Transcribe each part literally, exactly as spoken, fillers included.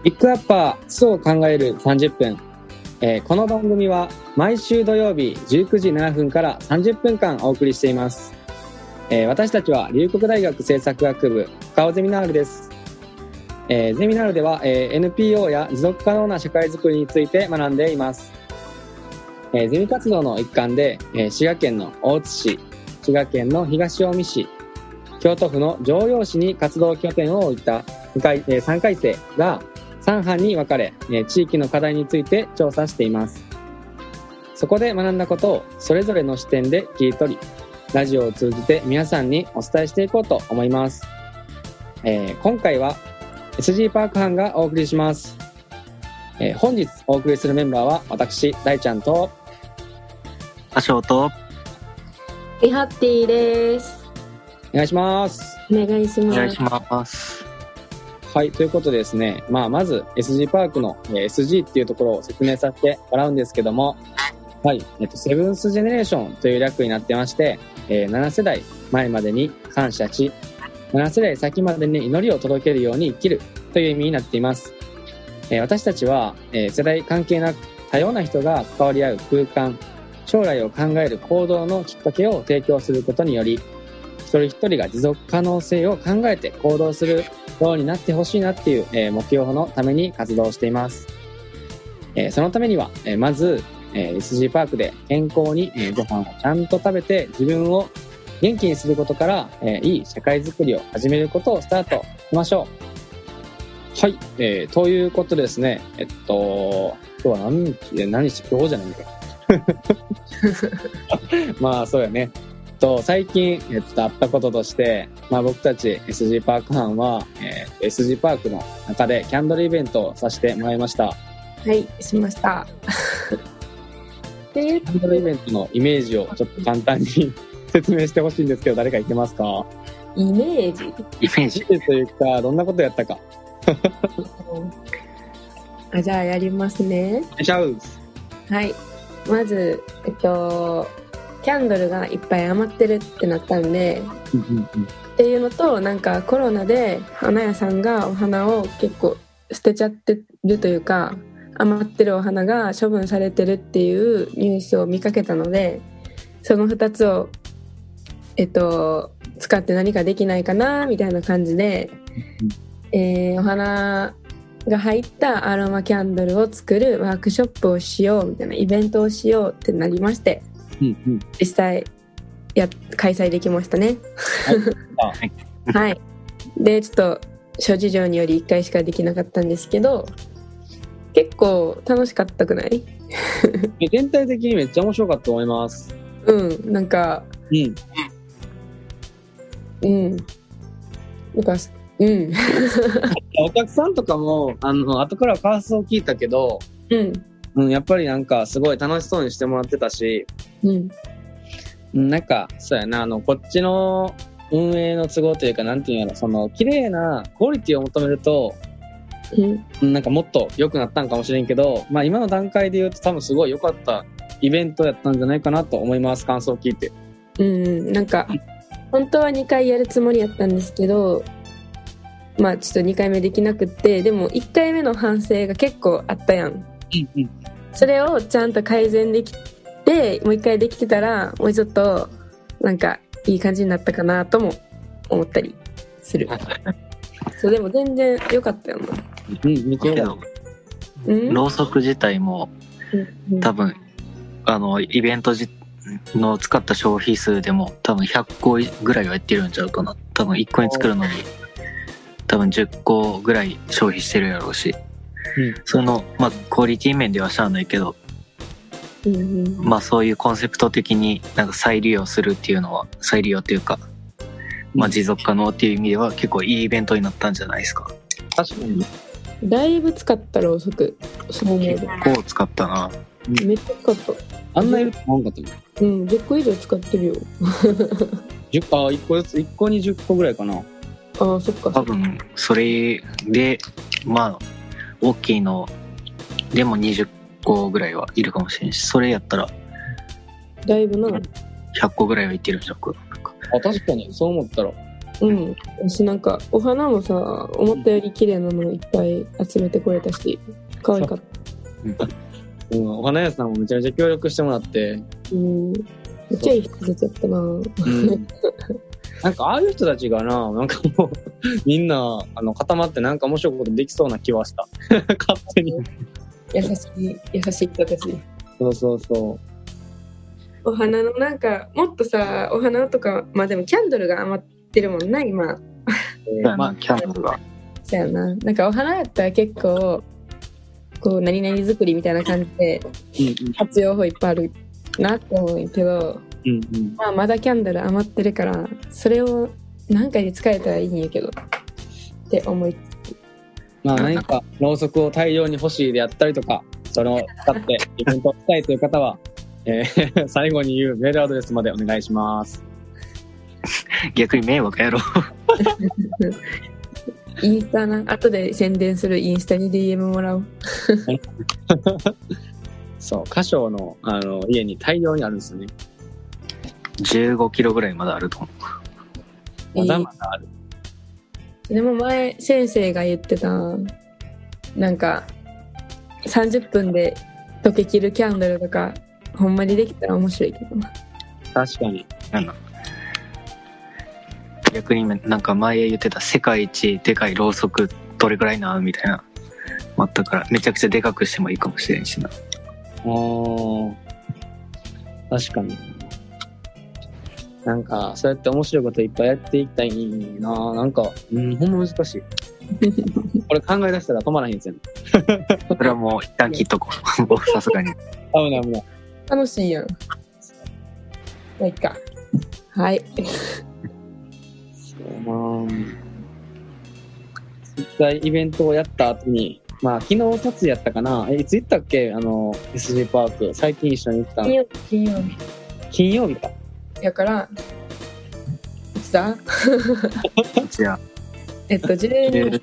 ピックアッパー基礎を考えるさんじゅっぷん、えー、この番組は毎週土曜日じゅうくじななふんからさんじゅっぷんかんお送りしています。えー、私たちは龍谷大学政策学部深尾ゼミナールです。えー、ゼミナールでは、えー、エヌピーオー や持続可能な社会づくりについて学んでいます。えー、ゼミ活動の一環で、えー、滋賀県の大津市、滋賀県の東近江市、京都府の城陽市に活動拠点を置いたさんかい生がさん班に分かれ、地域の課題について調査しています。そこで学んだことをそれぞれの視点で切り取り、ラジオを通じて皆さんにお伝えしていこうと思います。えー、今回は エスジー パーク班がお送りします。えー、本日お送りするメンバーは私、大ちゃんとあしょうとみはってぃです。 お願いします。 お願いします。 お願いします。 はい、ということでですね、まあ、まず エスジー パークの エスジー っていうところを説明させてもらうんですけども、はい、えっと、セブンスジェネレーションという略になってまして、えー、ななせだいまえまでに感謝し、ななせだい先までに祈りを届けるように生きるという意味になっています。えー、私たちは、えー、世代関係なく多様な人が関わり合う空間、将来を考える行動のきっかけを提供することにより、一人一人が持続可能性を考えて行動するようになってほしいなっていう、えー、目標のために活動しています。えー、そのためには、えー、まず、えー、エスジー パークで健康に、えー、ご飯をちゃんと食べて自分を元気にすることから、えー、いい社会づくりを始めることをスタートしましょう。はい、えー、ということですね。えっと今日は何日何日今日じゃないんだよ。まあそうやね。と最近、えっと、あったこととして、まあ、僕たち エスジー パーク班は、えー、エスジー パークの中でキャンドルイベントをさせてもらいました。 はい、しました。 キャンドルイベントのイメージをちょっと簡単に説明してほしいんですけど、誰かいけますか？ イメージ？ イメージというか、どんなことやったか。 あ、じゃあやりますね。 お願いします。 はい、まず、えっとキャンドルがいっぱい余ってるってなったんで、 うんうんうん、 っていうのと、なんかコロナで花屋さんがお花を結構捨てちゃってるというか、余ってるお花が処分されてるっていうニュースを見かけたので、そのふたつを、えっと、使って何かできないかなみたいな感じで、えー、お花が入ったアロマキャンドルを作るワークショップをしようみたいなイベントをしようってなりまして、 うんうん、 実際や開催できましたね。はい、はい、でちょっと諸事情によりいっかいしかできなかったんですけど、結構楽しかったくない？ 全体的にめっちゃ面白かったと思います。 うん、なんかうんうんなんかうんお客さんとかもあの後から感想を聞いたけど、 うんうん、やっぱりなんかすごい楽しそうにしてもらってたし、うん、なんかそうやな、あのこっちの運営の都合というか、なんていうんやろ、その綺麗なクオリティを求めると、うん、なんかもっと良くなったんかもしれんけど、まあ今の段階で言うと多分すごい良かったイベントやったんじゃないかなと思います。感想を聞いて。 うん、なんか本当はにかいやるつもりやったんですけど、まあちょっとにかいめできなくって、でもいっかいめの反省が結構あったやん。 うんうん、 それをちゃんと改善できて、もう一回できてたらもうちょっとなんかいい感じになったかなとも思ったりする。そう、でも全然良かったよな。 うん、見てる。 ろうそく自体も、うん、多分あのイベントの使った消費数でも多分ひゃっこぐらいはやってるんちゃうかな。多分いっこに作るのに多分じゅっこぐらい消費してるやろうし、うん、そのまあクオリティ面ではしゃあないけど、うんうん、まあそういうコンセプト的になんか再利用するっていうのは、再利用っていうか、まあ持続可能っていう意味では結構いいイベントになったんじゃないですか。 確かにだいぶ使ったろうそく。そう思う。 結構使ったな。 めっちゃ使った。 あんないると思わんかったの？ うん、じゅっこ以上使ってるよ。 じゅっこ、あ、いっこずつ、いっこにじゅっこぐらいかな。 ああ、そっか。 多分それでまあ大きいのでもにじゅっこぐらいはいるかもしれんし、それやったらだいぶなひゃっこぐらいはいってるんじゃんか。 あ、確かにそう思ったらうん私なんかお花もさ思ったより綺麗なのいっぱい集めてくれたし可愛かった、 うん、お花屋さんもめちゃめちゃ協力してもらってうんめっちゃいい人出ちゃったな、うん、 なんかああいう人たちがななんかもうみんなあの固まってなんか面白いことできそうな気はした勝手に優しい優しい人たちそうそうそうお花のなんかもっとさお花とかまあでもキャンドルが余ってるもんな今、 えー、まあキャンドルがそうやななんかお花やったら結構こう何々作りみたいな感じで活用法いっぱいあるなって思うけど、うんうん、まあまだキャンドル余ってるからそれを何回で使えたらいいんやけどって思いつつまあ何かろうそくを大量に欲しいであったりとかそれを使ってイベントをしたいという方はえー、最後に言うメールアドレスまでお願いします。 逆に迷惑やろインスタな後で宣伝するインスタに ディーエム もらおうそう歌唱の、あの家に大量にあるんですよね。 じゅうごキロぐらいまだあると思う。まだまだある。 でも前先生が言ってたなんかさんじゅっぷんで溶けきるキャンドルとかほんまにできたら面白いけどな。 確かに。 なん逆になんか前言ってた世界一でかいろうそくどれぐらいなみたいなあったからめちゃくちゃでかくしてもいいかもしれんしな。 あー確かに。なんかそうやって面白いこといっぱいやっていきたいな。なんかうんほんま難しい。これ考え出したら止まらへんですよね。 それはもう一旦切っとこう。さすがに。 危ない危ない。 楽しいやん。まあいいか。はい。 そうな一回イベントをやった後に、まあ昨日達やったかな。え、いつ行ったっけあの、エスジー パーク。最近一緒に行ったの。 金曜日。金曜日。 金曜日か。 やから、いつだじゃあ。 えっと、じゅう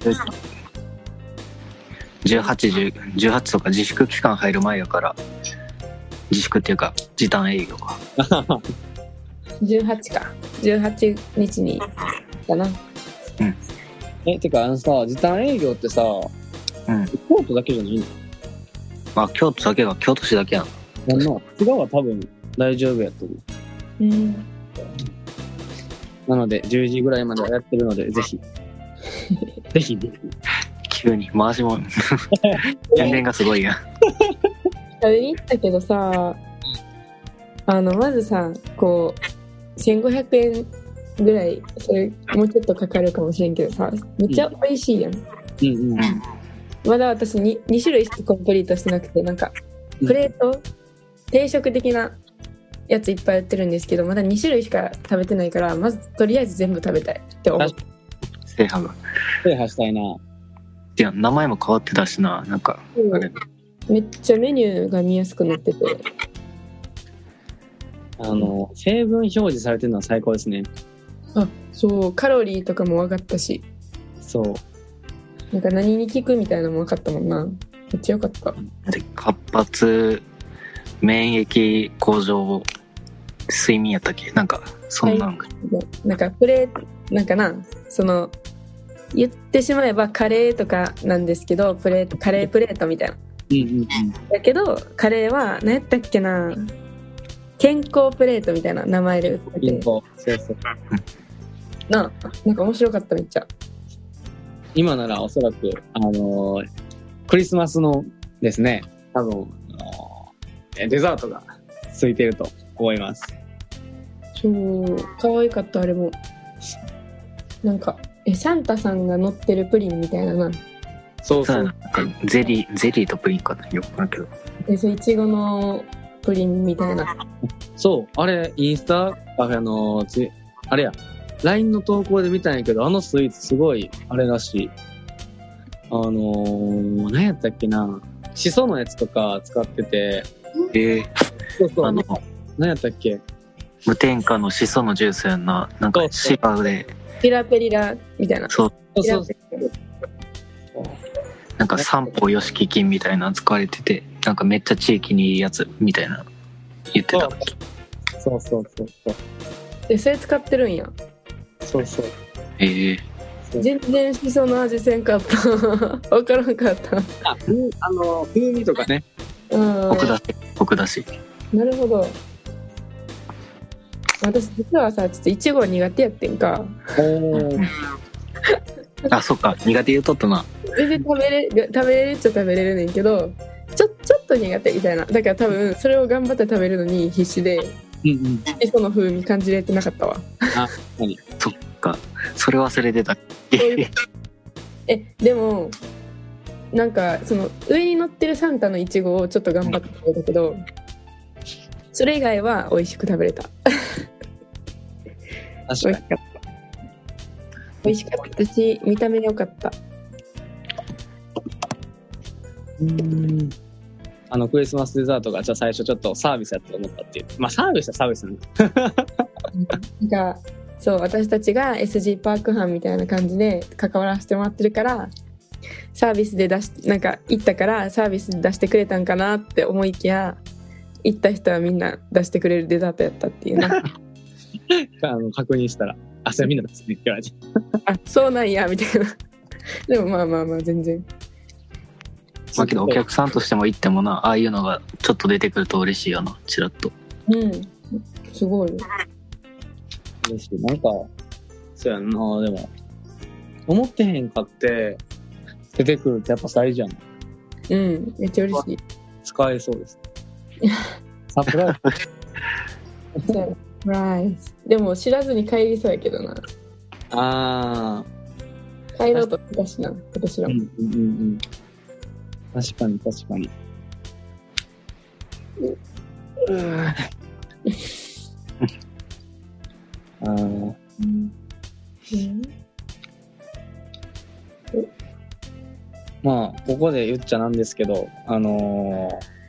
じゅうはち、じゅうはちとか自粛期間入る前やから、自粛っていうか時短営業かじゅうはちかじゅうはちにちにかな。 うんえてかあのさ時短営業ってさ、うん、京都だけじゃないの？ まあ京都だけが京都市だけやん。 なんの違うは多分大丈夫やと思う。 うんなのでじゅうじぐらいまでやってるのでぜひぜひ急に回しも宣伝がすごいやん。 食べに行ったけどさあのまずさこうせんごひゃくえんぐらいそれもうちょっとかかるかもしれんけどさめっちゃ美味しいやん、うんうん、まだ私 2, 2種類しかコンプリートしてなくてなんかプレート、うん、定食的なやついっぱい売ってるんですけどまだに種類しか食べてないからまずとりあえず全部食べたいって思って制覇が制覇したいな。 いや名前も変わってたしななんか、うん、あれめっちゃメニューが見やすくなっててあの成分表示されてるのは最高ですね。 あそうカロリーとかも分かったしそうなんか何に効くみたいなのも分かったもんな。めっちゃよかった。 で活発免疫向上睡眠やったっけなんかそんなんか、はい、 なんかプレーなんかなその言ってしまえばカレーとかなんですけどプレートカレープレートみたいな、うんうんうん、だけどカレーは何やったっけな健康プレートみたいな名前で売ってて健康そうそうななんか面白かっためっちゃ。 今ならおそらくあのー、クリスマスのですね多分、あのー、デザートがついてると思います。 そう可愛かったあれもなんかえサンタさんが乗ってるプリンみたいなな。 そうそうなんかゼリーゼリーとプリンかなよくわかるけどえそういちごのプリンみたいな。 そうあれインスタあのつあれや ライン の投稿で見たんやけどあのスイーツすごいあれらしい。あのー、何やったっけなシソのやつとか使っててえー、 そうそうあの何やったっけ無添加のシソのジュースやんななんかシガーでピラペリラみたいな。 そうそうそうなんか三方よしき菌みたいなの使われててなんかめっちゃ地域にいいやつみたいな言ってた。 そうそうそうそうえそれ使ってるんや。 そうそうええ全然しその味せんかったわからんかった。 あ、あの風味とかね。 うん、 コクだしコクだし。 なるほど。私実はさちょっといちご苦手やってんか。 おあ、そっか、苦手言うとったな。 全然食べれ食べれるっちゃ食べれるねんけど、ちょちょっと苦手みたいな。だから多分それを頑張って食べるのに必死で、 うんうん、 しその風味感じれてなかったわ。 あ、何？ そっか、それ忘れてた。 え、でもなんかその上に乗ってるサンタのいちごをちょっと頑張って食べたけど、それ以外は美味しく食べれた。 確かに美味しかった。私見た目が良かった。 うーん、あのクリスマスデザートがじゃあ最初ちょっとサービスやって思ったっていう。まあサービスはサービスなんだ。 なんかそう、私たちが エスジー パーク班みたいな感じで関わらせてもらってるから、サービスで出しなんか行ったからサービスで出してくれたんかなって思いきや、行った人はみんな出してくれるデザートやったっていうな。 あの確認したら、あ、それみんなですねって言われて。 あ、そうなんやみたいな。でもまあまあまあ全然。 まあけどお客さんとしても行ってもな、ああいうのがちょっと出てくると嬉しいよな、チラッと。 うん、すごい。 嬉しい。なんかそうやんな。でも思ってへんかって出てくるってやっぱ大事やん。 うん、めっちゃ嬉しい。 使えそうです。サプライズ。 サプライズ。でも知らずに帰りそうやけどな。 ああ。帰ろうとしたしな、今年は。 うんうんうん。確かに確かに。うん。ああ。うん。まあここで言っちゃなんですけど、あの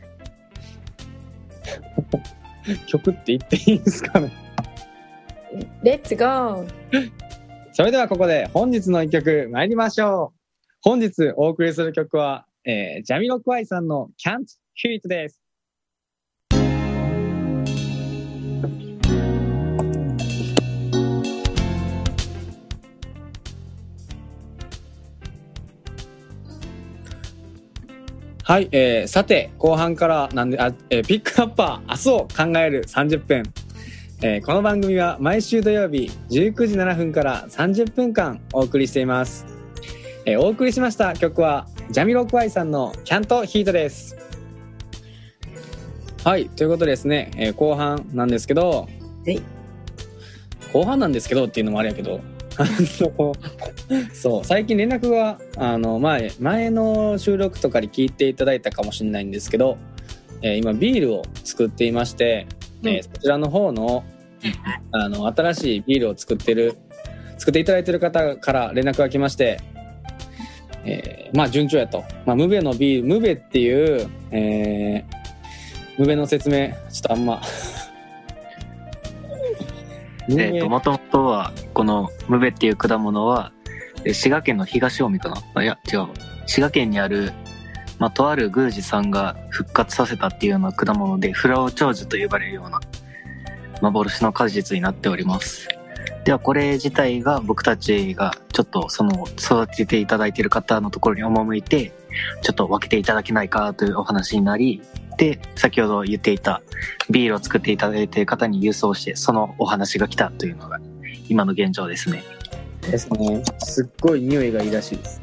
ー、曲って言っていいんですかね。 レッツゴー。 それではここで本日の一曲参りましょう。本日お送りする曲は、えー、ジャミロクワイさんの Can't Hear It です。はい、えー、さて後半からなんであ、えー、ピックアッパー明日を考えるさんじゅっぷん、えー、この番組は毎週土曜日じゅうくじななふんからさんじゅっぷんかんお送りしています。えー、お送りしました曲はジャミロクワイさんの Can't Hear It です。はい、ということでですね、えー、後半なんですけど、 はい、 後半なんですけどっていうのもあれやけどそう最近連絡があの 前, 前の収録とかに聞いていただいたかもしれないんですけど、えー、今ビールを作っていまして、うん、えー、そちらの方の、あの新しいビールを作ってる作っていただいている方から連絡が来まして、えー、まあ順調やと、まあ、ムベのビールムベっていう、えー、ムベの説明ちょっとあんまえーと、もともとはこのムベっていう果物は滋賀県の東近江かな、あ、いや違う、滋賀県にある、まあ、とある宮司さんが復活させたっていうような果物で、不老長寿と呼ばれるような幻の果実になっております。ではこれ自体が僕たちがちょっとその育てていただいている方のところに赴いてちょっと分けていただけないかというお話になり、で先ほど言っていたビールを作っていただいている方に郵送してそのお話が来たというのが今の現状ですね。 ですね。すっごい匂いがいいらしいです。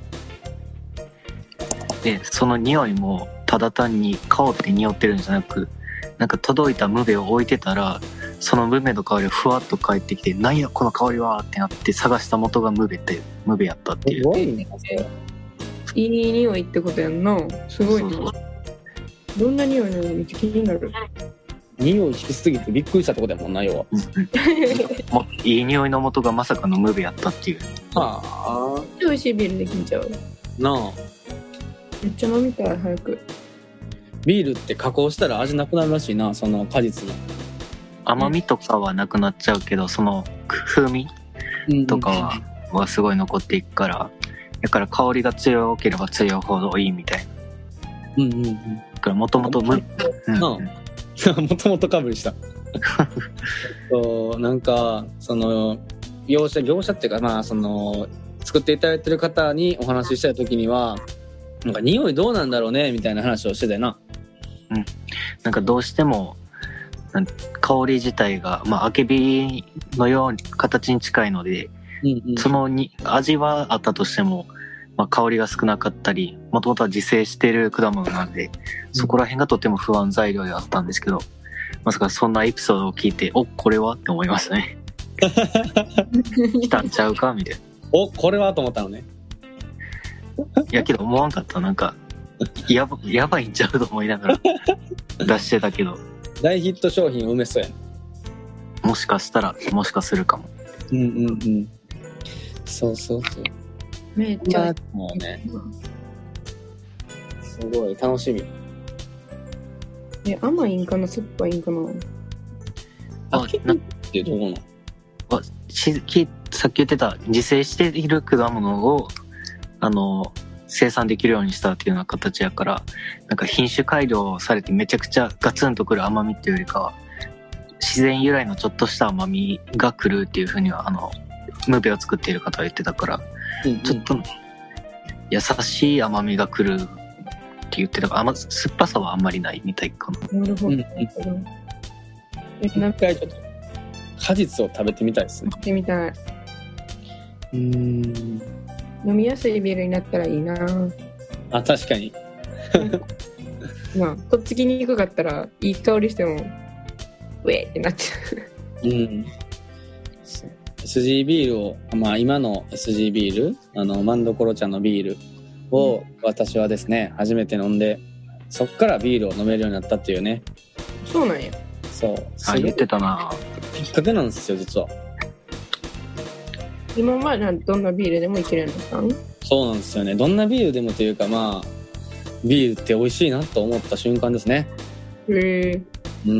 でその匂いもただ単に香って匂ってるんじゃなく、なんか届いたムベを置いてたらそのムベの香りがふわっと返ってきて、なんやこの香りはってなって探した元がムベってムベやったっていう。 すごいね。 いい匂いってことやんな。すごいね。そうそう、どんな匂いなのめっちゃ気になる。 匂い引きすぎてびっくりしたってことやもんな、要は。 うんうん、もいい匂いの元がまさかのムベやったっていう。 はあ。 美味しいビールできんちゃうなあ。 めっちゃ飲みたい、早く。 ビールって加工したら味なくなるらしいな、その果実の。 甘みとかはなくなっちゃうけど、その風味とかは、うん、はすごい残っていくから、だから香りが強ければ強いほどいいみたいな。うんうんうん。だからもともとむ、 うん、もともとかぶりした。そうなんかその業者業者っていうかまあその作っていただいてる方にお話しした時にはなんか匂いどうなんだろうねみたいな話をしてたよな。 うん、なんかどうしても香り自体が、まあ、あけびのように形に近いので、うんうん、そのに味はあったとしても、まあ、香りが少なかったりもともとは自生している果物なんで、うん、そこら辺がとても不安材料であったんですけど、まさかそんなエピソードを聞いておこれはって思いましたね来たんちゃうかみたいな。 おこれはと思ったのね。 いやけど思わんかった。なんかや ば, やばいんちゃうと思いながら出してたけど大ヒット商品を埋めそうやね。 もしかしたらもしかするかも。 うんうんうん。そうそうそう。 めっちゃもうね。すごい楽しみ。 え甘いんかな酸っぱいんかな。 あけびってどうなの？ あしきさっき言ってた自生している果物をあの生産できるようにしたっていうような形やから、なんか品種改良されてめちゃくちゃガツンとくる甘みっていうよりかは自然由来のちょっとした甘みが来るっていう風にはあのムーベを作っている方は言ってたから、うんうん、ちょっと優しい甘みが来るって言ってたから、甘酸っぱさはあんまりないみたいかな。 なるほど、うん、 一回ちょっと果実を食べてみたいですね。 食べてみたい。 うーん飲みやすいビールになったらいいな。 あ、確かにまあとっつきにくかったらいい香りしてもウェーってなっちゃう。うん。 エスジー ビールを、まあ今の エスジー ビール、あのマンドコロ茶のビールを私はですね、初めて飲んで、そっからビールを飲めるようになったっていうね。 そうなんや。 そう。 あ、言ってたな。 きっかけなんですよ、実は。 今はどんなビールでもいけるんですか？ そうなんですよね。どんなビールでもというか、まあビールって美味しいなと思った瞬間ですね。 へえ。 うん。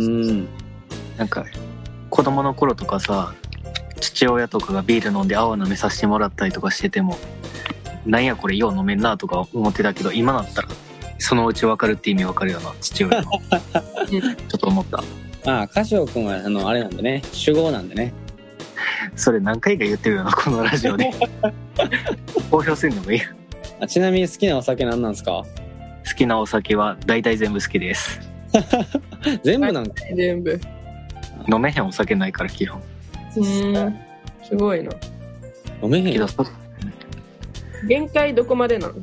なんか子供の頃とかさ、父親とかがビール飲んで泡飲めさせてもらったりとかしてても、なんやこれよう飲めんなとか思ってたけど、今だったらそのうち分かるって意味分かるよな、父親のちょっと思った。 ああ、カシオ君はあのあれなんでね、酒豪なんでね。 それ何回か言ってるよな、このラジオで公表するのもいいや。 あ、ちなみに好きなお酒何なんですか？ 好きなお酒は大体全部好きです全部なんか全部飲めへんお酒ないから基本。 うん、すごいな。 飲めへんけど限界どこまでなの？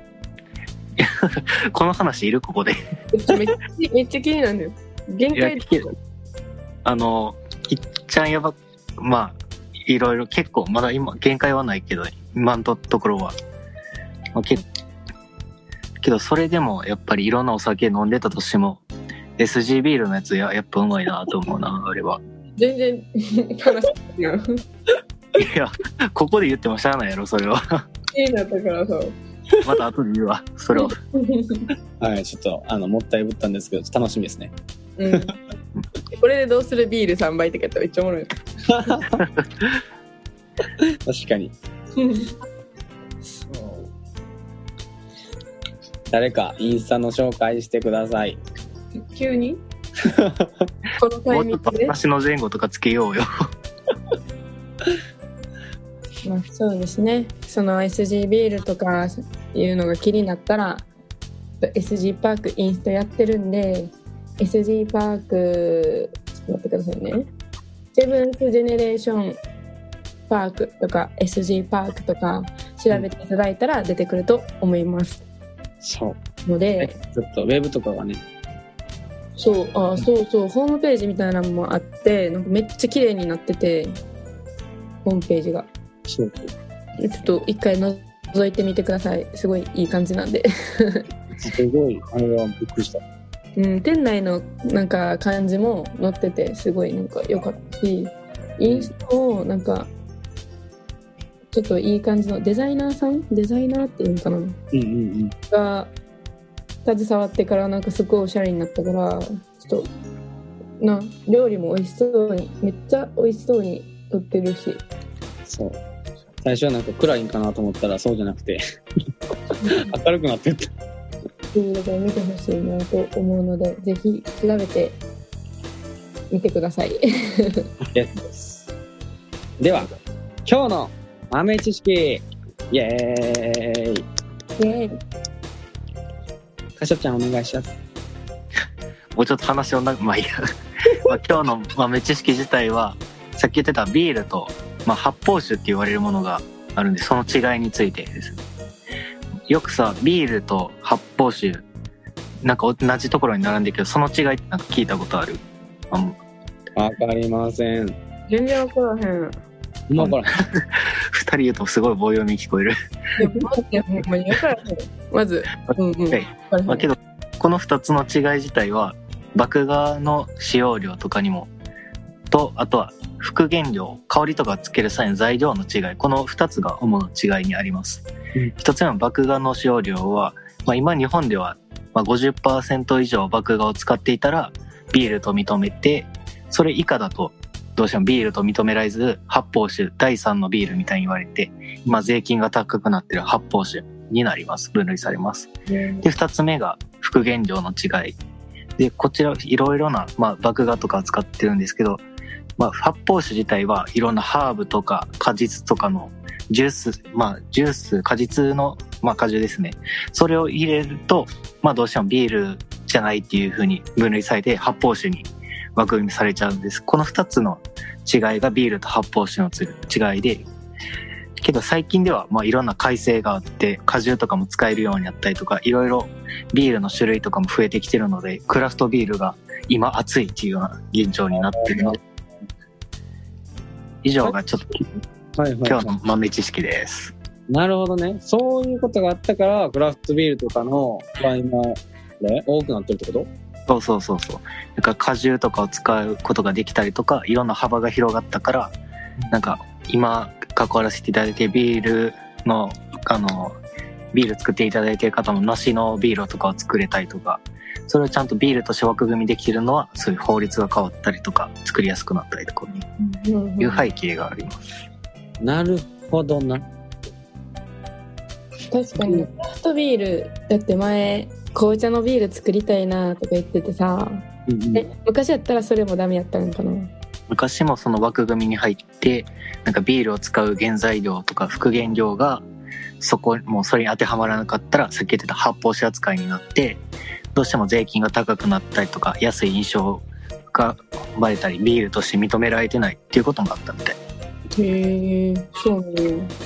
この話いるここでめっちゃめっちゃ気になるよ。限界どこ？ あのいっちゃんやば、まあいろいろ結構まだ今限界はないけど今のところは、まあ、け, けどそれでもやっぱりいろんなお酒飲んでたとしても エスジー ビールのやつややっぱうまいなと思うな。あれは全然話しないいやここで言ってもしゃあないやろそれは。 いいなったからさまた後で言うわそれははい、ちょっとあのもったいぶったんですけど楽しみですね。 うん、これでどうするビールさんばいとかやったらめっちゃおもろい確かにそう誰かインスタの紹介してください。 急にこのタイミングで私の前後とかつけようよまあ、そうですね。その エスジー ビールとかいうのが気になったら エスジー パークインスタやってるんで、エスジー パークちょっと待ってくださいね。セブンスジェネレーションパークとか エスジー パークとか調べていただいたら出てくると思います。 そうのでちょっとウェブとかがね、 そうあそうそうホームページみたいなのもあって、なんかめっちゃ綺麗になってて、ホームページがそうちょっと一回覗いてみてください。すごいいい感じなんですごいあれはびっくりした。 うん、店内のなんか感じも載っててすごいなんか良かったし、インスタもなんかちょっといい感じのデザイナーさんデザイナーっていうのかな、うんうんうん、 が携わってからなんかすごいおしゃれになったから、ちょっとな料理も美味しそうにめっちゃ美味しそうに撮ってるし、 そう最初はなんか暗いんかなと思ったらそうじゃなくて明るくなってった。 だから見てほしいなと思うので、ぜひ調べてみてくださいです。では今日の豆知識、イエーイ。 イエーイ。 かしょちゃんお願いします。 もうちょっと話をなまあいいやまあ今日の豆知識自体はさっき言ってたビールと、まあ、発泡酒って言われるものがあるんで、その違いについてですね。よくさビールと発泡酒なんか同じところに並んでるけど、その違いってなんか聞いたことある？あんわかりません。 全然分からへん。 今からふたり言うとすごい棒読み聞こえる。 でも待ってほんまに分からへん。まず、うんうん。 はい、まあ、けどこのふたつの違い自体は麦芽の使用量とかにもと、あとは副原料、香りとかつける際の材料の違い、このふたつが主な違いにあります。うん、ひとつめの麦芽の使用量は、まあ、今日本では ごじゅっパーセント 以上麦芽を使っていたらビールと認めて、それ以下だとどうしてもビールと認められず発泡酒だいさんのビールみたいに言われて、今税金が高くなっている発泡酒になります。分類されます。でふたつめが副原料の違いで、こちらいろいろな、まあ、麦芽とかを使ってるんですけど、まあ、発泡酒自体はいろんなハーブとか果実とかのジュース、まあジュース果実の、まあ、果汁ですね、それを入れると、まあ、どうしてもビールじゃないっていう風に分類されて発泡酒に枠組みされちゃうんです。このふたつの違いがビールと発泡酒の違いで、けど最近ではまあいろんな改正があって果汁とかも使えるようになったりとか、いろいろビールの種類とかも増えてきてるので、クラフトビールが今熱いっていうような現状になってるので、以上がちょっとはいはい、 今日の豆知識です。 なるほどね。そういうことがあったからクラフトビールとかのが今、ね、多くなってるってこと？ そうそうそうそう。だから果汁とかを使うことができたりとか、いろんな幅が広がったから、なんか今関わらせていただいてビールのあのビール作っていただいている方も梨のビールとかを作れたりとか、それをちゃんとビールとして枠組みできるのはそういう法律が変わったりとか作りやすくなったりとかいう背景があります。 なるほどな。 確かにクラフトビールだって前紅茶のビール作りたいなとか言っててさ、うんうん、え昔やったらそれもダメやったのかな？ 昔もその枠組みに入ってなんかビールを使う原材料とか副原料がそこもうそれに当てはまらなかったら、さっき言ってた発泡酒扱いになってどうしても税金が高くなったりとか安い印象が生まれたりビールとして認められてないっていうこともあったみたい。 へえ、そうね。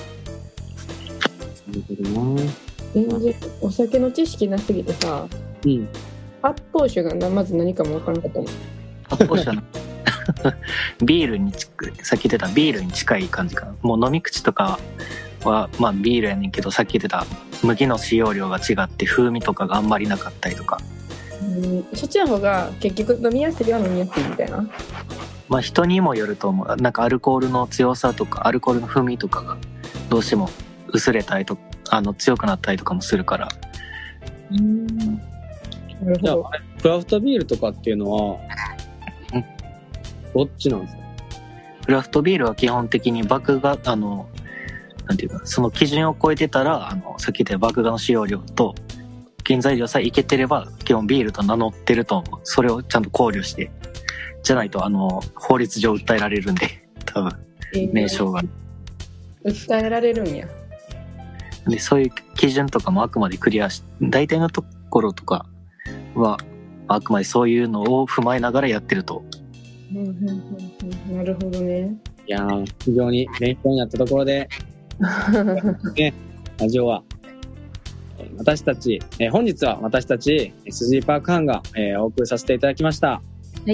なるほどな。 全然お酒の知識なすぎてさ、うん、発泡酒がまず何かも分からなかったもん。 発泡酒のビールに近い、さっき言ってたビールに近い感じかな。もう飲み口とかはまあビールやねんけど、さっき言ってた麦の使用量が違って風味とかがあんまりなかったりとか、 うん、そっちの方が結局飲みやすいは飲みやすいみたいな。 まあ人にもよると思う。なんかアルコールの強さとかアルコールの風味とかがどうしても薄れたりとあの強くなったりとかもするから。 うん、なるほど。 クラフトビールとかっていうのはどっちなんですか？ クラフトビールは基本的に麦芽あのなんていうかその基準を超えてたら、あのさっき言った麦芽の使用量と原材料さえいけてれば基本ビールと名乗ってると思う。それをちゃんと考慮してじゃないとあの法律上訴えられるんで、多分名称が、 えー、訴えられるんや。 でそういう基準とかもあくまでクリアし、大体のところとかはあくまでそういうのを踏まえながらやってると。 うんうんうんうん、なるほどね。 いやー非常に勉強になったところでね、ラジオは私たち、えー、本日は私たち エスジー パーク班が、えー、お送りさせていただきました。 はい。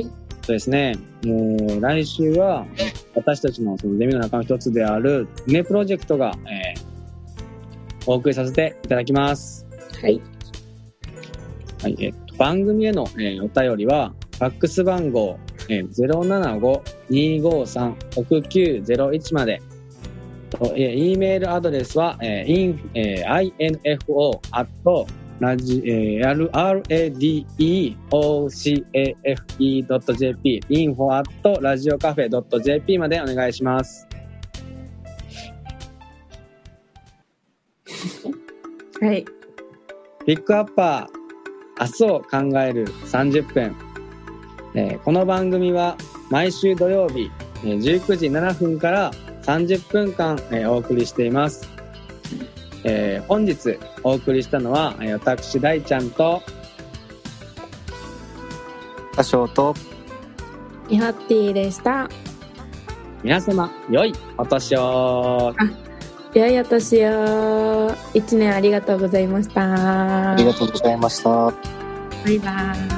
そうですね、えー、来週は私たちのそのゼミの中の一つである夢プロジェクトが、えー、お送りさせていただきます。 はい。 はい、えー、と番組への、えー、お便りはファックス番号、えー、ゼロななご にーごーさん ろくきゅうゼロいちまで。えー、E メールアドレスは、えー、イン、えー、アイエヌエフオー アットラジ、えー、アールエーディーオーシーエーエフイードットジェーピー インフォ アットラジオカフェドットジェーピー までお願いします。 はい。 ピックアッパー明日を考えるさんじゅっぷん、えー、この番組は毎週土曜日じゅうくじななふんからさんじゅっぷんかんお送りしています。えー、本日お送りしたのは私大ちゃんと多少とイハッティでした。 皆様良いお年を。 良いお年を。一年ありがとうございました。 ありがとうございました。 バイバイ。